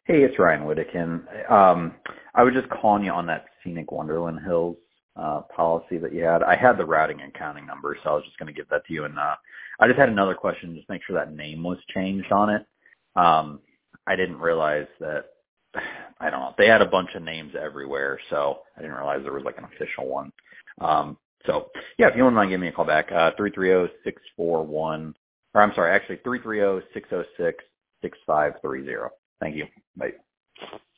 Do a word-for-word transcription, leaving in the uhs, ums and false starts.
Hey, it's Ryan Whittakin. Um, I was just calling you on that Scenic Wonderland Hills uh, policy that you had. I had the routing and counting number, so I was just going to give that to you. And uh, I just had another question, just make sure that name was changed on it. Um, I didn't realize that, I don't know, they had a bunch of names everywhere, so I didn't realize there was like an official one. Um, so, yeah, if you wouldn't mind giving me a call back, uh, three three zero, six four one, or I'm sorry, actually three three zero, six zero six, six five three zero. Thank you. Bye.